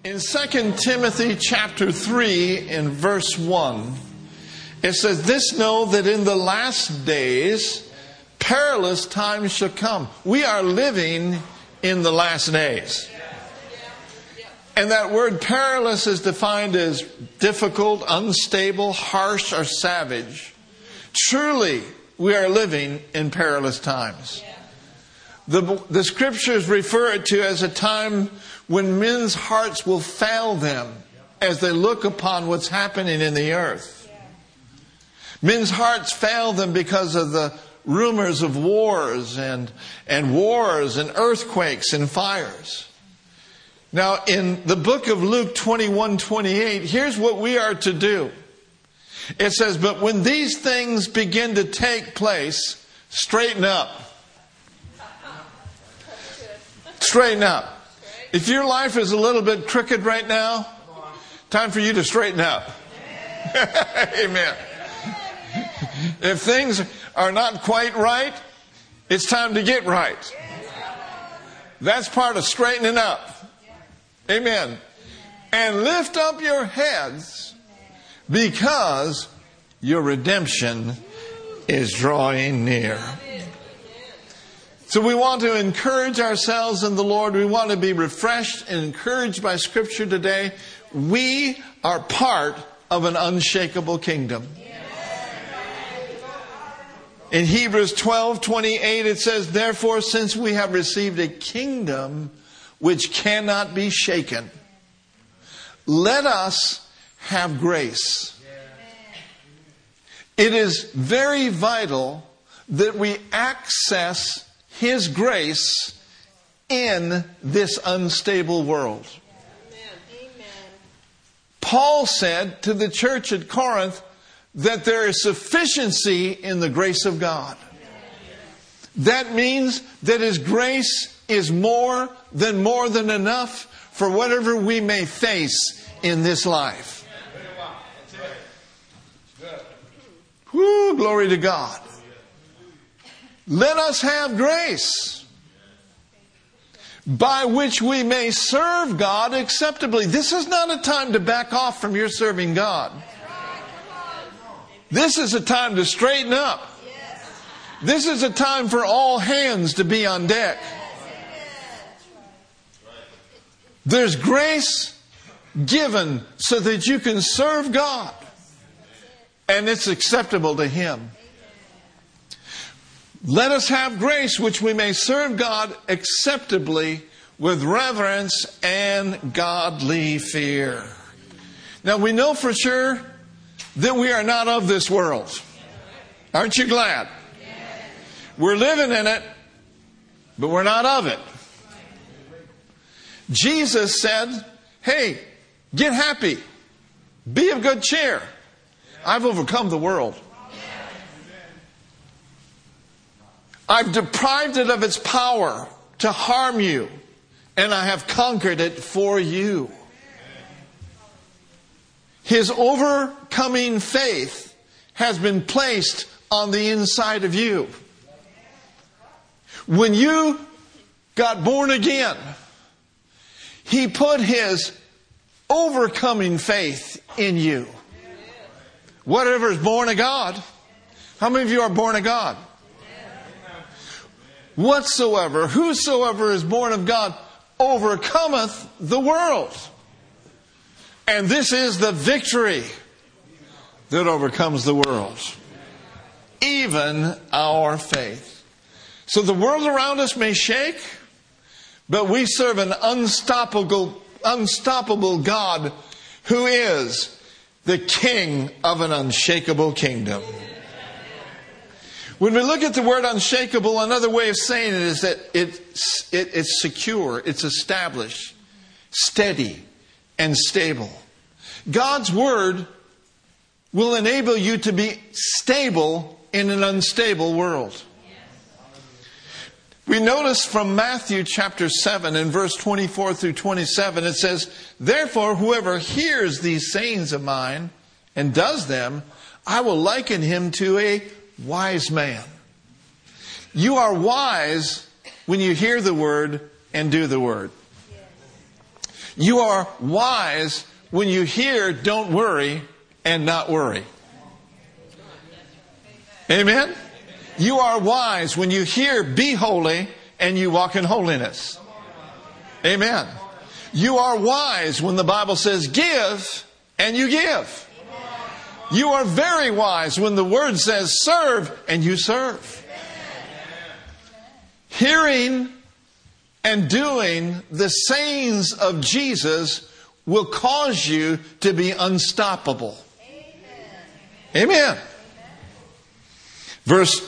In 2 Timothy chapter 3 in verse 1, it says, "This know that in the last days perilous times shall come." We are living in the last days. And that word perilous is defined as difficult, unstable, harsh, or savage. Truly, we are living in perilous times. The scriptures refer it to as a time when men's hearts will fail them as they look upon what's happening in the earth. Men's hearts fail them because of the rumors of wars and earthquakes and fires. Now, in the book of Luke 21:28, here's what we are to do. It says, "But when these things begin to take place, straighten up." Straighten up. If your life is a little bit crooked right now, time for you to straighten up. Amen. If things are not quite right, it's time to get right. That's part of straightening up. Amen. "And lift up your heads, because your redemption is drawing near." So we want to encourage ourselves in the Lord. We want to be refreshed and encouraged by Scripture today. We are part of an unshakable kingdom. In Hebrews 12:28 it says, "Therefore, since we have received a kingdom which cannot be shaken, let us have grace." It is very vital that we access His grace in this unstable world. Paul said to the church at Corinth that there is sufficiency in the grace of God. That means that His grace is more than enough for whatever we may face in this life. Woo, glory to God. Let us have grace by which we may serve God acceptably. This is not a time to back off from your serving God. This is a time to straighten up. This is a time for all hands to be on deck. There's grace given so that you can serve God, and it's acceptable to Him. Let us have grace which we may serve God acceptably with reverence and godly fear. Now we know for sure that we are not of this world. Aren't you glad? We're living in it, but we're not of it. Jesus said, "Hey, get happy. Be of good cheer. I've overcome the world. I've deprived it of its power to harm you, and I have conquered it for you." His overcoming faith has been placed on the inside of you. When you got born again, He put His overcoming faith in you. Whatever is born of God. How many of you are born of God? "Whatsoever, whosoever is born of God, overcometh the world." And this is the victory that overcomes the world. Even our faith. So the world around us may shake, but we serve an unstoppable God who is the King of an unshakable kingdom. When we look at the word unshakable, another way of saying it is that it's secure, it's established, steady, and stable. God's Word will enable you to be stable in an unstable world. We notice from Matthew chapter 7 and verse 24 through 27, it says, "Therefore, whoever hears these sayings of mine and does them, I will liken him to a wise man." You are wise when you hear the word and do the word. You are wise when you hear, don't worry, and not worry. Amen? You are wise when you hear, be holy, and you walk in holiness. Amen. You are wise when the Bible says give, and you give. You are very wise when the Word says serve, and you serve. Hearing and doing the sayings of Jesus will cause you to be unstoppable. Amen. Verse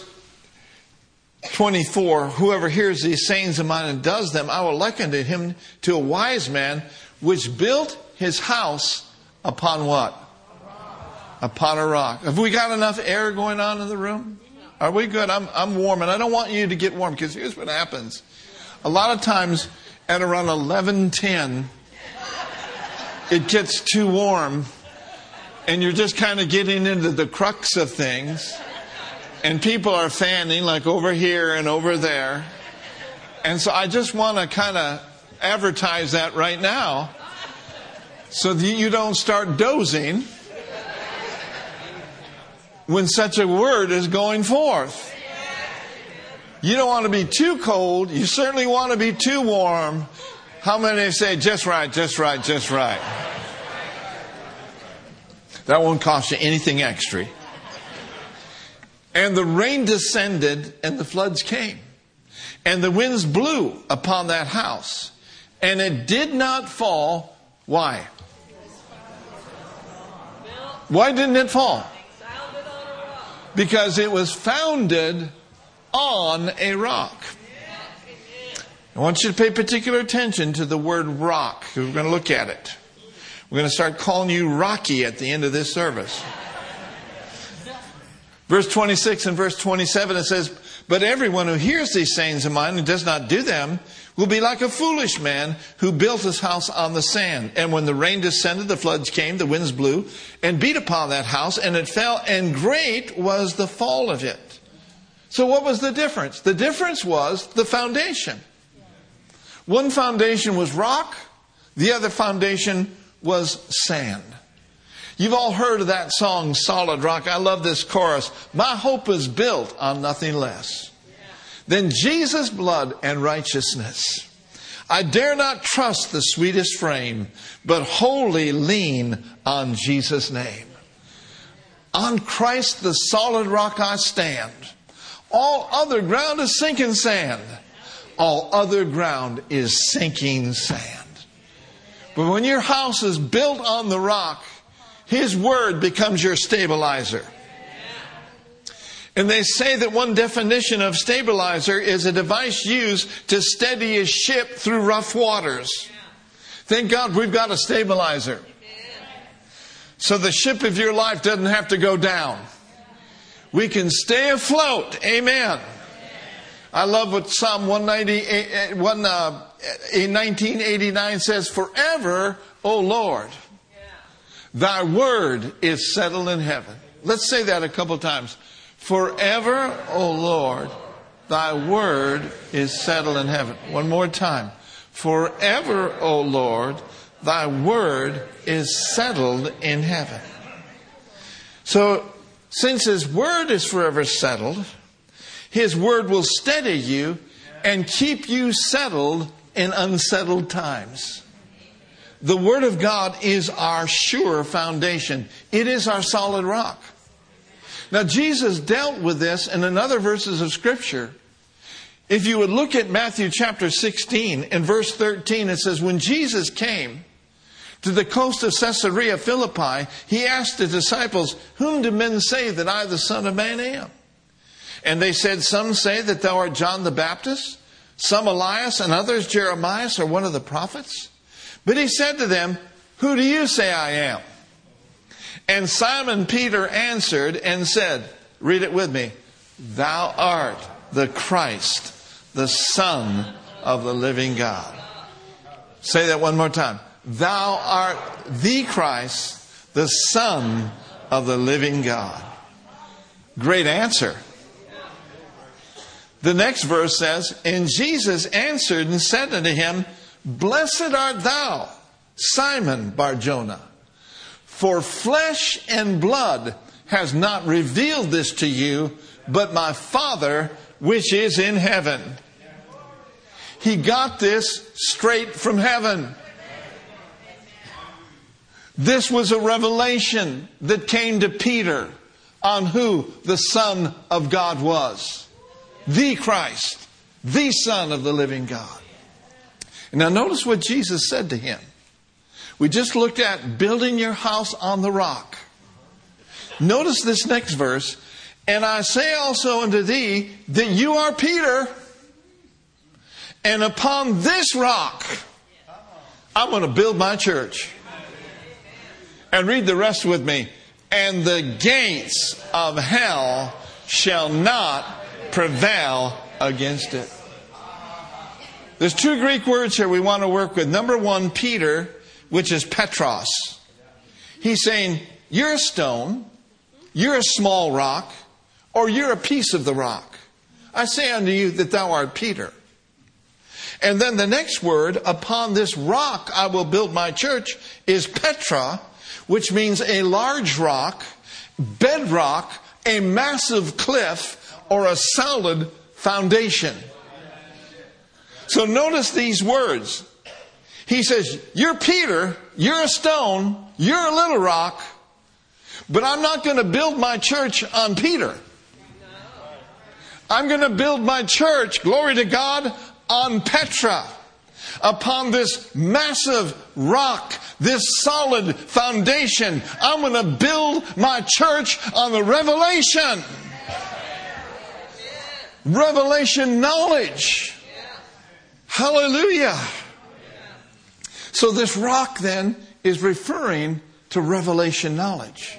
24, whoever hears these sayings of mine and does them, I will liken to him to a wise man which built his house upon what? Upon a rock. Have we got enough air going on in the room? Are we good? I'm warm, and I don't want you to get warm, because here's what happens. A lot of times at around 11:10, it gets too warm, and you're just kind of getting into the crux of things. And people are fanning like over here and over there. And so I just want to kind of advertise that right now so that you don't start dozing when such a word is going forth. You don't want to be too cold. You certainly want to be too warm. How many say just right, just right, just right? That won't cost you anything extra. And the rain descended, and the floods came. And the winds blew upon that house. And it did not fall. Why? Why didn't it fall? Because it was founded on a rock. I want you to pay particular attention to the word rock. We're going to look at it. We're going to start calling you Rocky at the end of this service. Verse 26 and verse 27, it says, but everyone who hears these sayings of mine and does not do them will be like a foolish man who built his house on the sand. And when the rain descended, the floods came, the winds blew and beat upon that house, and it fell, and great was the fall of it. So what was the difference? The difference was the foundation. One foundation was rock, the other foundation was sand. You've all heard of that song, Solid Rock. I love this chorus. My hope is built on nothing less than Jesus' blood and righteousness. I dare not trust the sweetest frame, but wholly lean on Jesus' name. On Christ the solid rock I stand. All other ground is sinking sand. All other ground is sinking sand. But when your house is built on the rock, His Word becomes your stabilizer. And they say that one definition of stabilizer is a device used to steady a ship through rough waters. Thank God we've got a stabilizer. So the ship of your life doesn't have to go down. We can stay afloat. Amen. I love what Psalm 1989 says, forever, O Lord, thy word is settled in heaven. Let's say that a couple times. Forever, O Lord, thy word is settled in heaven. One more time. Forever, O Lord, thy word is settled in heaven. So, since His word is forever settled, His word will steady you and keep you settled in unsettled times. The Word of God is our sure foundation. It is our solid rock. Now, Jesus dealt with this in another verses of Scripture. If you would look at Matthew chapter 16 and verse 13, it says, when Jesus came to the coast of Caesarea Philippi, He asked the disciples, whom do men say that I, the Son of Man, am? And they said, some say that thou art John the Baptist, some Elias, and others Jeremiah, or one of the prophets. But He said to them, who do you say I am? And Simon Peter answered and said, read it with me, thou art the Christ, the Son of the living God. Say that one more time. Thou art the Christ, the Son of the living God. Great answer. The next verse says, and Jesus answered and said unto him, blessed art thou, Simon Bar-Jonah, for flesh and blood has not revealed this to you, but my Father which is in heaven. He got this straight from heaven. This was a revelation that came to Peter on who the Son of God was. The Christ, the Son of the living God. Now notice what Jesus said to him. We just looked at building your house on the rock. Notice this next verse. And I say also unto thee that you are Peter, and upon this rock I'm going to build my church. And read the rest with me. And the gates of hell shall not prevail against it. There's two Greek words here we want to work with. Number one, Peter, which is Petros. He's saying, you're a stone, you're a small rock, or you're a piece of the rock. I say unto you that thou art Peter. And then the next word, upon this rock I will build my church, is Petra, which means a large rock, bedrock, a massive cliff, or a solid foundation. So notice these words. He says, you're Peter, you're a stone, you're a little rock, but I'm not going to build my church on Peter. I'm going to build my church, glory to God, on Petra. Upon this massive rock, this solid foundation, I'm going to build my church on the revelation. Revelation knowledge. Hallelujah. So this rock then is referring to revelation knowledge.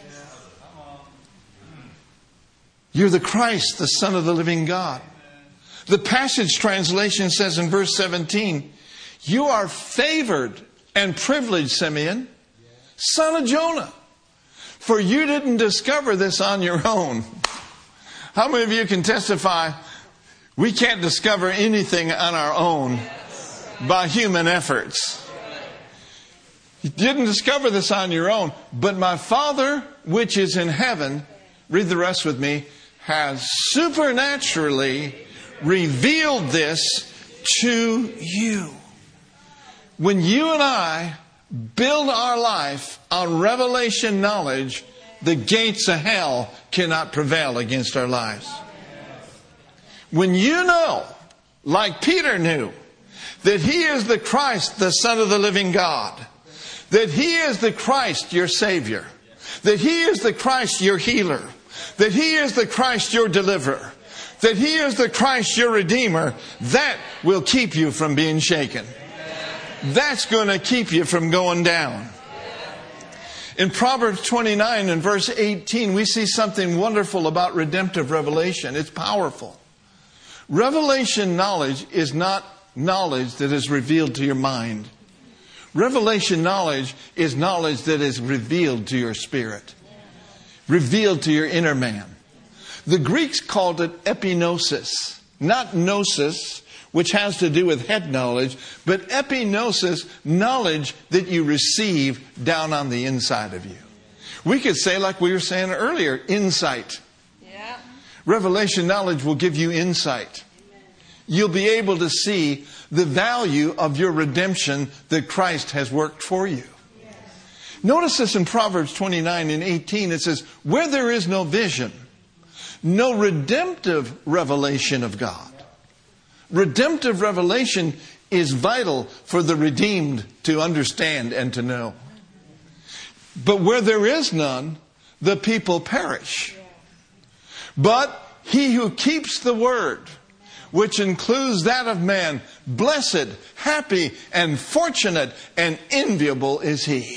You're the Christ, the Son of the living God. The Passage translation says in verse 17, you are favored and privileged, Simeon, son of Jonah, for you didn't discover this on your own. How many of you can testify we can't discover anything on our own by human efforts? You didn't discover this on your own, but my Father which is in heaven, read the rest with me, has supernaturally revealed this to you. When you and I build our life on revelation knowledge, the gates of hell cannot prevail against our lives. When you know, like Peter knew, that He is the Christ, the Son of the living God, that He is the Christ, your Savior, that He is the Christ, your healer, that He is the Christ, your deliverer, that He is the Christ, your Redeemer, that will keep you from being shaken. That's going to keep you from going down. In Proverbs 29 and verse 18, we see something wonderful about redemptive revelation. It's powerful. Revelation knowledge is not knowledge that is revealed to your mind. Revelation knowledge is knowledge that is revealed to your spirit. Revealed to your inner man. The Greeks called it epignosis, not gnosis, which has to do with head knowledge, but epignosis, knowledge that you receive down on the inside of you. We could say, like we were saying earlier, insight. Yeah. Revelation knowledge will give you insight. You'll be able to see the value of your redemption that Christ has worked for you. Yes. Notice this in Proverbs 29 and 18. It says, where there is no vision, no redemptive revelation of God. Redemptive revelation is vital for the redeemed to understand and to know. But where there is none, the people perish. But he who keeps the word, which includes that of man, blessed, happy, and fortunate, and enviable is he.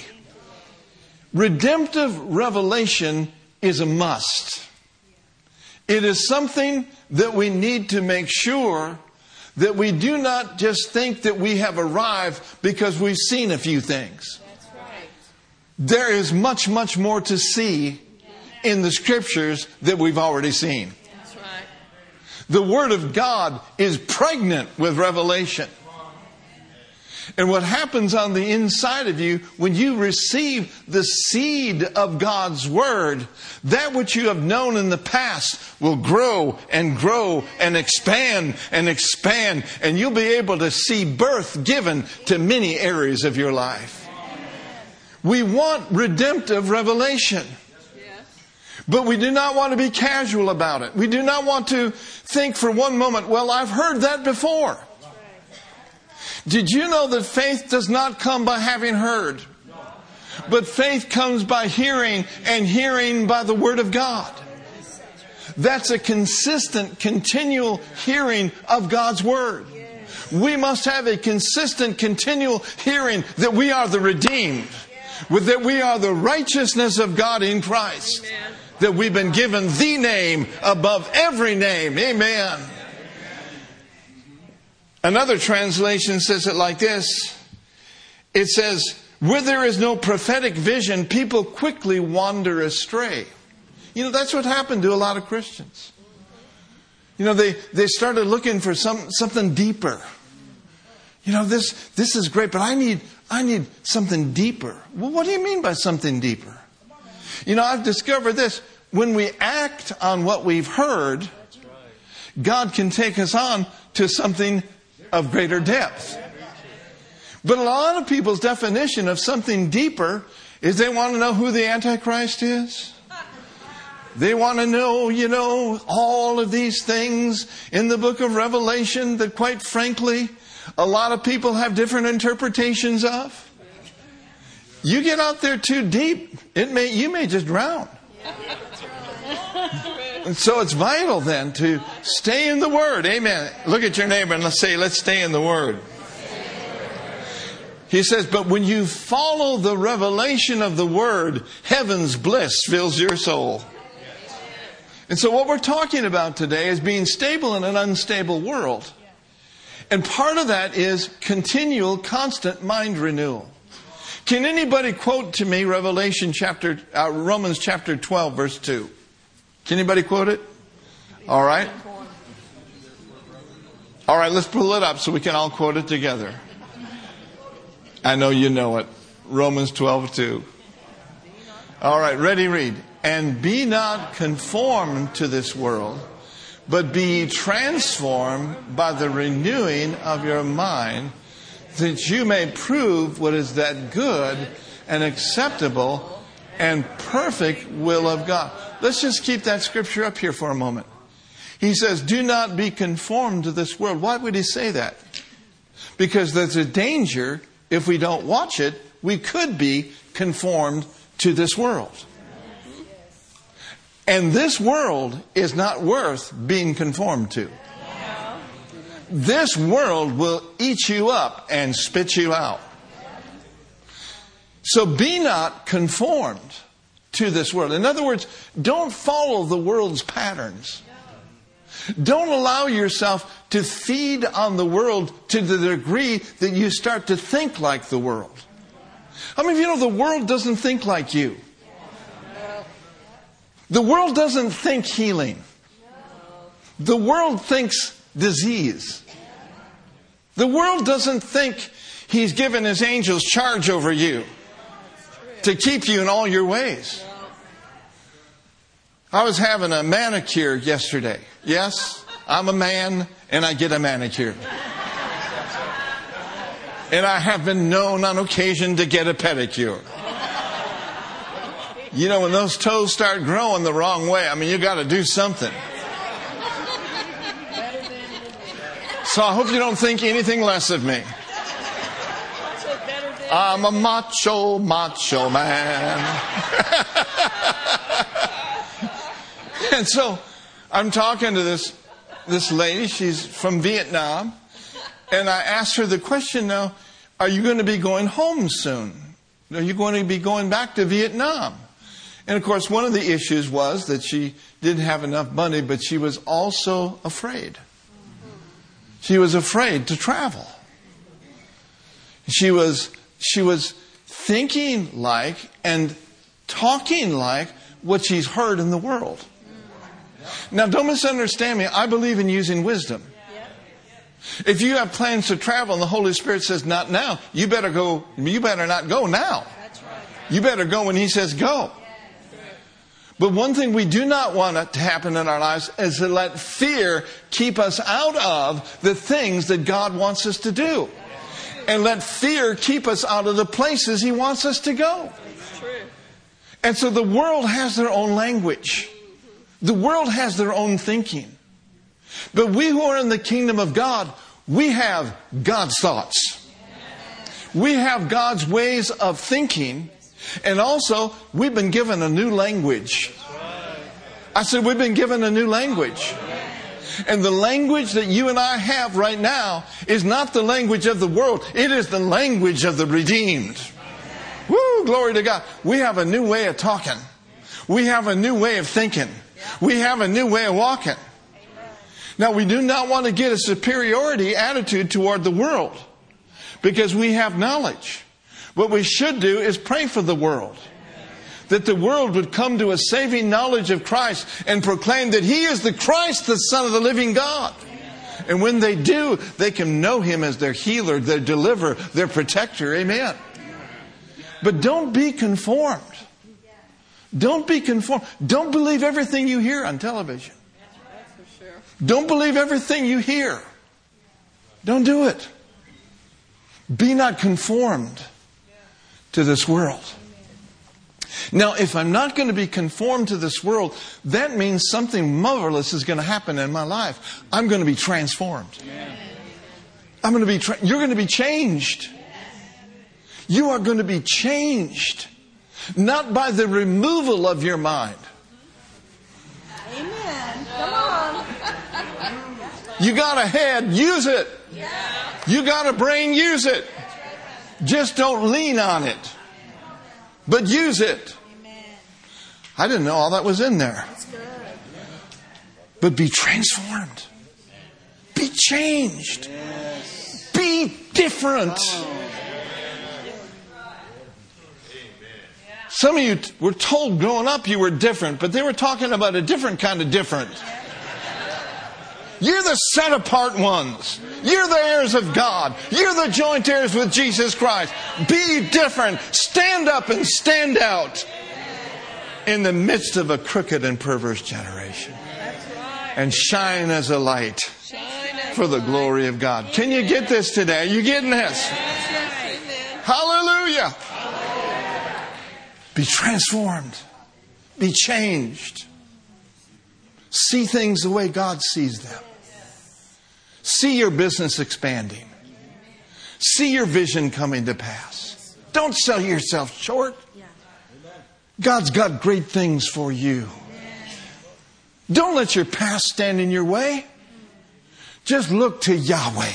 Redemptive revelation is a must. It is something that we need to make sure that we do not just think that we have arrived because we've seen a few things. That's right. There is much, much more to see in the Scriptures that we've already seen. That's right. The Word of God is pregnant with revelation. And what happens on the inside of you when you receive the seed of God's Word, that which you have known in the past will grow and grow and expand and expand. And you'll be able to see birth given to many areas of your life. We want redemptive revelation. But we do not want to be casual about it. We do not want to think for one moment, well, I've heard that before. Did you know that faith does not come by having heard? But faith comes by hearing, and hearing by the Word of God. That's a consistent, continual hearing of God's Word. We must have a consistent, continual hearing that we are the redeemed, that we are the righteousness of God in Christ, that we've been given the name above every name. Amen. Another translation says it like this. It says, where there is no prophetic vision, people quickly wander astray. You know, that's what happened to a lot of Christians. You know, they started looking for something deeper. You know, this is great, but I need something deeper. Well, what do you mean by something deeper? You know, I've discovered this. When we act on what we've heard, God can take us on to something of greater depth. But a lot of people's definition of something deeper is they want to know who the Antichrist is. They want to know, you know, all of these things in the book of Revelation that, quite frankly, a lot of people have different interpretations of. You get out there too deep, you may just drown. And so it's vital then to stay in the Word. Amen. Look at your neighbor and let's stay in the Word. He says, but when you follow the revelation of the Word, heaven's bliss fills your soul. And so what we're talking about today is being stable in an unstable world. And part of that is continual, constant mind renewal. Can anybody quote to me Romans chapter 12, verse 2? Can anybody quote it? All right. All right, let's pull it up so we can all quote it together. I know you know it. Romans 12:2. All right, ready, read. And be not conformed to this world, but be transformed by the renewing of your mind, that you may prove what is that good and acceptable and perfect will of God. Let's just keep that scripture up here for a moment. He says, do not be conformed to this world. Why would he say that? Because there's a danger, if we don't watch it, we could be conformed to this world. And this world is not worth being conformed to. This world will eat you up and spit you out. So be not conformed to this world. In other words, don't follow the world's patterns. Don't allow yourself to feed on the world to the degree that you start to think like the world. How many of you know the world doesn't think like you? The world doesn't think healing. The world thinks disease. The world doesn't think he's given his angels charge over you to keep you in all your ways. I was having a manicure yesterday. Yes, I'm a man and I get a manicure. And I have been known on occasion to get a pedicure. You know, when those toes start growing the wrong way, I mean, you got to do something. So I hope you don't think anything less of me. I'm a macho man. And so I'm talking to this lady. She's from Vietnam. And I asked her the question now, are you going to be going home soon? Are you going to be going back to Vietnam? And of course, one of the issues was that she didn't have enough money, but she was also afraid. She was afraid to travel. She was thinking like and talking like what she's heard in the world. Now, don't misunderstand me. I believe in using wisdom. If you have plans to travel and the Holy Spirit says, not now, you better not go now. You better go when He says go. But one thing we do not want it to happen in our lives is to let fear keep us out of the things that God wants us to do. And let fear keep us out of the places He wants us to go. And so the world has their own language. The world has their own thinking. But we who are in the kingdom of God, we have God's thoughts. We have God's ways of thinking. And also, we've been given a new language. I said we've been given a new language. And the language that you and I have right now is not the language of the world. It is the language of the redeemed. Woo, glory to God. We have a new way of talking. We have a new way of thinking. We have a new way of walking. Now, we do not want to get a superiority attitude toward the world because we have knowledge. What we should do is pray for the world. That the world would come to a saving knowledge of Christ and proclaim that He is the Christ, the Son of the living God. And when they do, they can know Him as their healer, their deliverer, their protector. Amen. But don't be conformed. Don't be conformed. Don't believe everything you hear on television. Don't believe everything you hear. Don't do it. Be not conformed to this world. Now, if I'm not going to be conformed to this world, that means something marvelous is going to happen in my life. I'm going to be transformed. You're going to be changed. You are going to be changed. Not by the removal of your mind. Amen. Come on. You got a head, use it. You got a brain, use it. Just don't lean on it. But use it. I didn't know all that was in there. But be transformed. Be changed. Be different. Some of you were told growing up you were different, but they were talking about a different kind of different. You're the set apart ones. You're the heirs of God. You're the joint heirs with Jesus Christ. Be different. Stand up and stand out in the midst of a crooked and perverse generation. And shine as a light for the glory of God. Can you get this today? Are you getting this? Hallelujah. Be transformed. Be changed. See things the way God sees them. See your business expanding. See your vision coming to pass. Don't sell yourself short. God's got great things for you. Don't let your past stand in your way. Just look to Yahweh.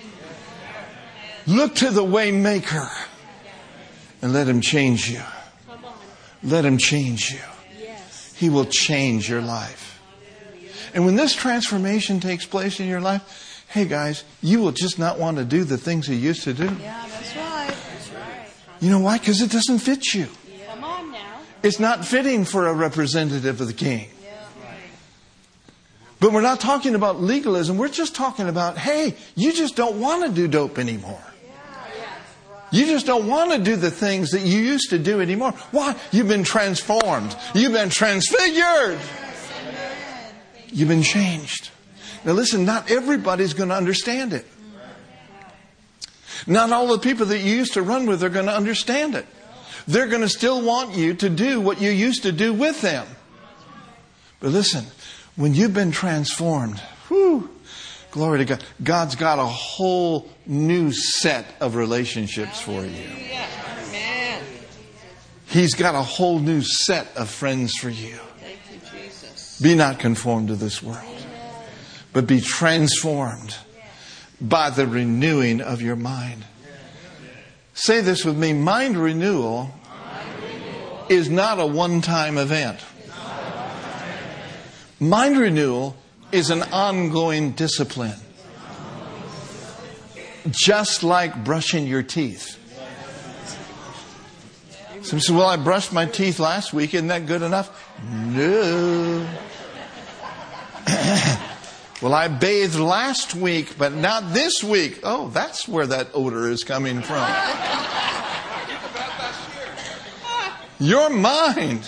Look to the way maker. And let Him change you. Let Him change you. He will change your life. And when this transformation takes place in your life, hey guys, you will just not want to do the things you used to do. Yeah, that's right. That's right. You know why? Because it doesn't fit you. Come on now. It's not fitting for a representative of the King. But we're not talking about legalism. We're just talking about, hey, you just don't want to do dope anymore. You just don't want to do the things that you used to do anymore. Why? You've been transformed. You've been transfigured. You've been changed. Now listen, not everybody's going to understand it. Not all the people that you used to run with are going to understand it. They're going to still want you to do what you used to do with them. But listen, when you've been transformed, whew, glory to God. God's got a whole new set of relationships for you. He's got a whole new set of friends for you. Be not conformed to this world, but be transformed by the renewing of your mind. Say this with me. Mind renewal is not a one-time event. Mind renewal is an ongoing discipline. Just like brushing your teeth. Some say, well, I brushed my teeth last week. Isn't that good enough? No. Well, I bathed last week, but not this week. Oh, that's where that odor is coming from. Your mind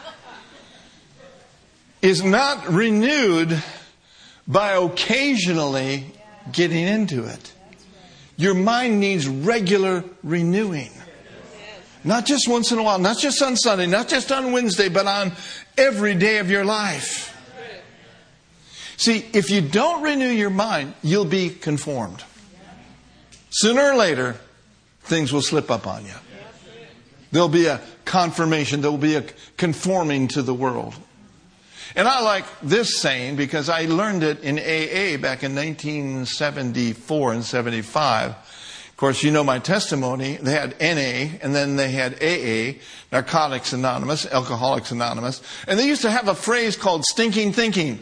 is not renewed by occasionally getting into it. Your mind needs regular renewing. Not just once in a while, not just on Sunday, not just on Wednesday, but on every day of your life. See, if you don't renew your mind, you'll be conformed. Sooner or later, things will slip up on you. There'll be a confirmation. There'll be a conforming to the world. And I like this saying because I learned it in AA back in 1974 and 75. Of course, you know my testimony. They had NA and then they had AA, Narcotics Anonymous, Alcoholics Anonymous. And they used to have a phrase called stinking thinking.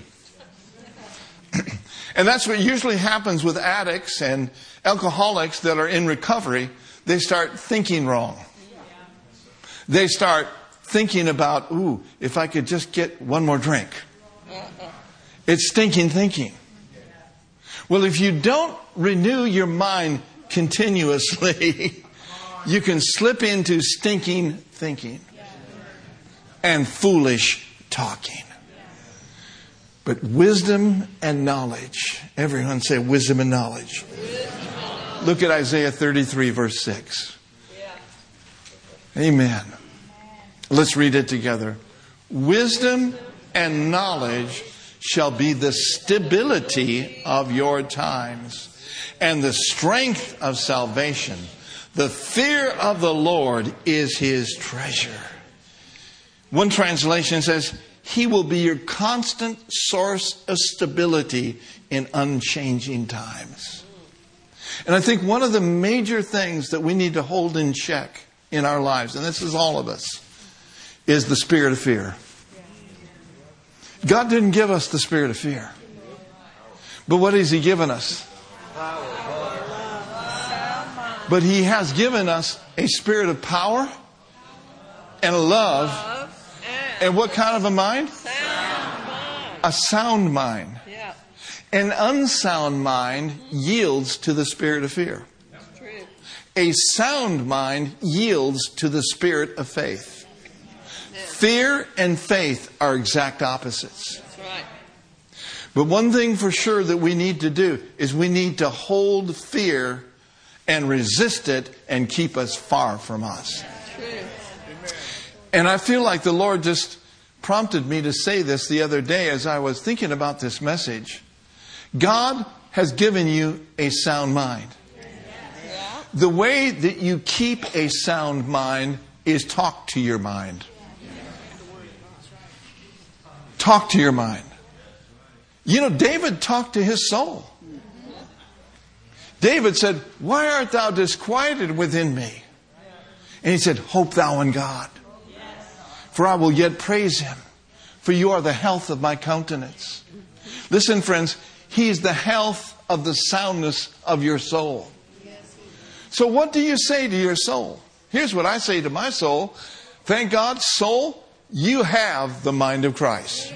And that's what usually happens with addicts and alcoholics that are in recovery. They start thinking wrong. They start thinking about, ooh, if I could just get one more drink. It's stinking thinking. Well, if you don't renew your mind continuously, you can slip into stinking thinking and foolish talking. But wisdom and knowledge. Everyone say wisdom and knowledge. Look at Isaiah 33 verse 6. Amen. Let's read it together. Wisdom and knowledge shall be the stability of your times and the strength of salvation. The fear of the Lord is his treasure. One translation says, he will be your constant source of stability in unchanging times. And I think one of the major things that we need to hold in check in our lives, and this is all of us, is the spirit of fear. God didn't give us the spirit of fear. But what has he given us? But he has given us a spirit of power and a love. And what kind of a mind? A sound mind. An unsound mind yields to the spirit of fear. A sound mind yields to the spirit of faith. Fear and faith are exact opposites. But one thing for sure that we need to do is we need to hold fear and resist it and keep us far from us. And I feel like the Lord just prompted me to say this the other day as I was thinking about this message. God has given you a sound mind. The way that you keep a sound mind is talk to your mind. Talk to your mind. You know, David talked to his soul. David said, why art thou disquieted within me? And he said, hope thou in God. For I will yet praise him. For you are the health of my countenance. Listen, friends, he is the health of the soundness of your soul. So what do you say to your soul? Here's what I say to my soul. Thank God, soul, you have the mind of Christ.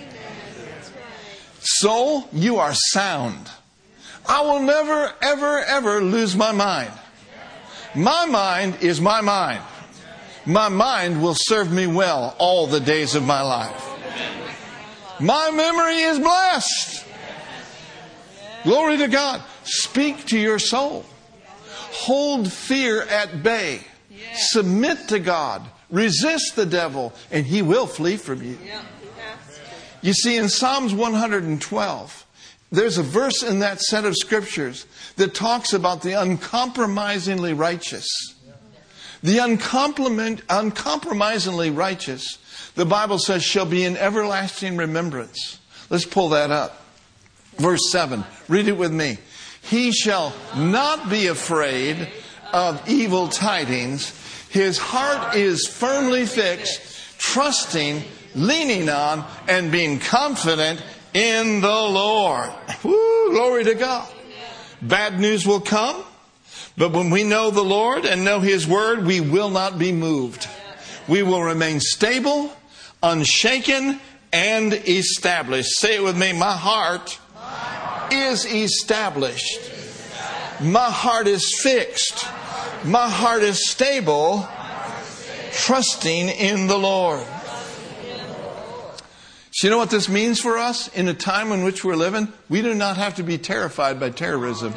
Soul, you are sound. I will never, ever, ever lose my mind. My mind is my mind. My mind will serve me well all the days of my life. My memory is blessed. Glory to God. Speak to your soul. Hold fear at bay. Submit to God. Resist the devil, and he will flee from you. You see, in Psalms 112, there's a verse in that set of scriptures that talks about the uncompromisingly righteous. The uncompromisingly righteous, the Bible says, shall be in everlasting remembrance. Let's pull that up. Verse 7. Read it with me. He shall not be afraid of evil tidings. His heart is firmly fixed, trusting, leaning on, and being confident in the Lord. Woo, glory to God. Bad news will come. But when we know the Lord and know his word, we will not be moved. We will remain stable, unshaken, and established. Say it with me. My heart is established. My heart is fixed. My heart is stable, trusting in the Lord. So you know what this means for us in the time in which we're living? We do not have to be terrified by terrorism.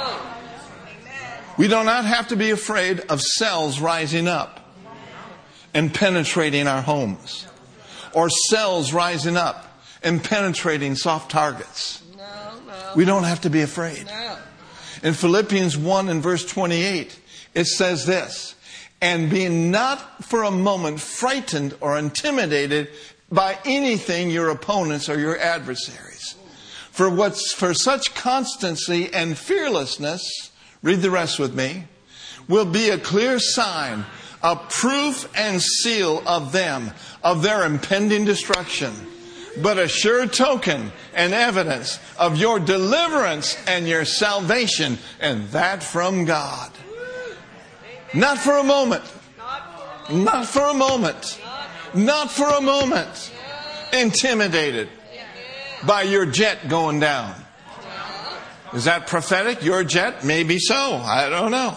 We do not have to be afraid of cells rising up and penetrating our homes, or cells rising up and penetrating soft targets. We don't have to be afraid. In Philippians 1 and verse 28, it says this, and being not for a moment frightened or intimidated by anything your opponents or your adversaries. For such constancy and fearlessness, read the rest with me, will be a clear sign, a proof and seal of them, of their impending destruction, but a sure token and evidence of your deliverance and your salvation, and that from God. Not for a moment. Not for a moment. Not for a moment. Intimidated by your jet going down. Is that prophetic? Your jet? Maybe so. I don't know.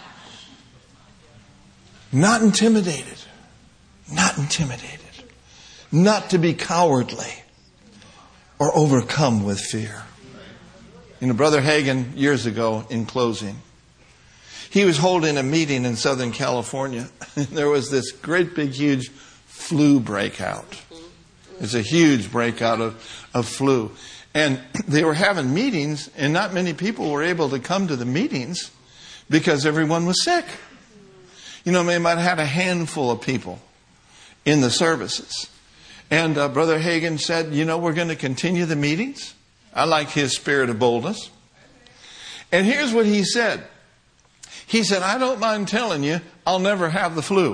Not intimidated. Not intimidated. Not to be cowardly or overcome with fear. You know, Brother Hagin, years ago, in closing, he was holding a meeting in Southern California. There was this great big huge flu breakout. It's a huge breakout of flu. And they were having meetings, and not many people were able to come to the meetings because everyone was sick. You know, they might have had a handful of people in the services. And Brother Hagin said, you know, we're going to continue the meetings. I like his spirit of boldness. And here's what he said. He said, I don't mind telling you, I'll never have the flu.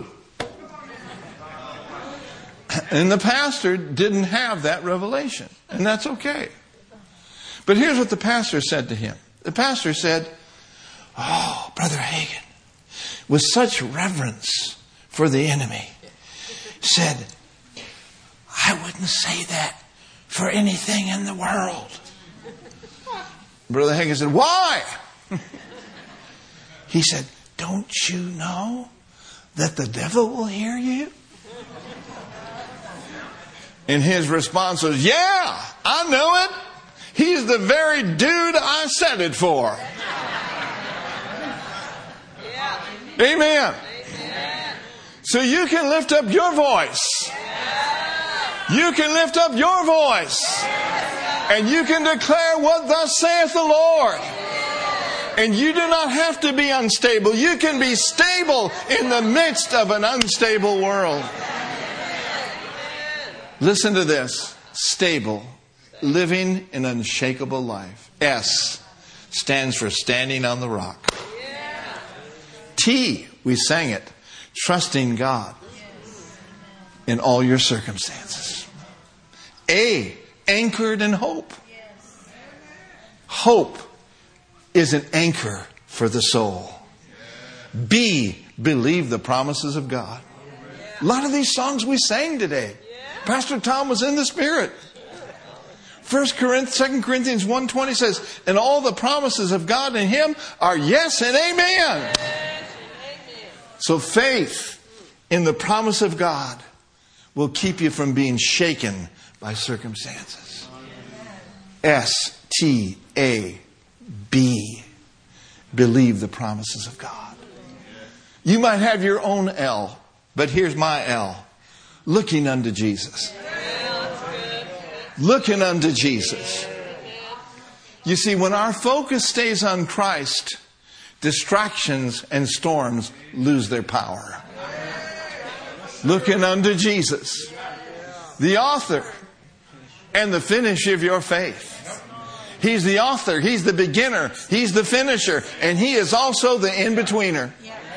And the pastor didn't have that revelation. And that's okay. But here's what the pastor said to him. The pastor said, oh, Brother Hagin, with such reverence for the enemy, said, I wouldn't say that for anything in the world. Brother Hagin said, why? He said, don't you know that the devil will hear you? And his response was, yeah, I know it. He's the very dude I said it for. Yeah. Amen. Amen. So you can lift up your voice. You can lift up your voice. And you can declare what thus saith the Lord. And you do not have to be unstable. You can be stable in the midst of an unstable world. Listen to this. Stable. Living an unshakable life. S stands for standing on the rock. T, we sang it. Trusting God in all your circumstances. A, anchored in hope. Hope is an anchor for the soul. B, believe the promises of God. A lot of these songs we sang today, Pastor Tom was in the Spirit. 2 Corinthians 1:20 says, and all the promises of God in Him are yes and amen. So faith in the promise of God will keep you from being shaken by circumstances. S-T-A-B. Believe the promises of God. You might have your own L, but here's my L. Looking unto Jesus. Looking unto Jesus. You see, when our focus stays on Christ, distractions and storms lose their power. Looking unto Jesus, the author and the finisher of your faith. He's the author, He's the beginner, He's the finisher, and He is also the in-betweener.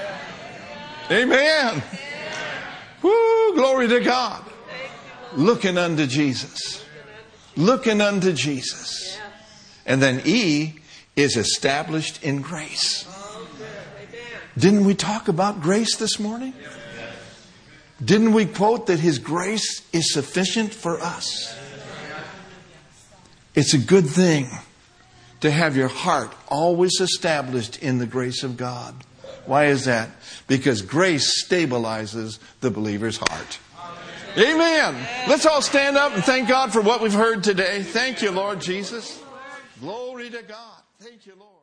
Amen. Woo, glory to God. Looking unto Jesus. Looking unto Jesus. And then E is established in grace. Didn't we talk about grace this morning? Didn't we quote that His grace is sufficient for us? It's a good thing to have your heart always established in the grace of God. Why is that? Because grace stabilizes the believer's heart. Amen. Let's all stand up and thank God for what we've heard today. Thank you, Lord Jesus. Glory to God. Thank you, Lord.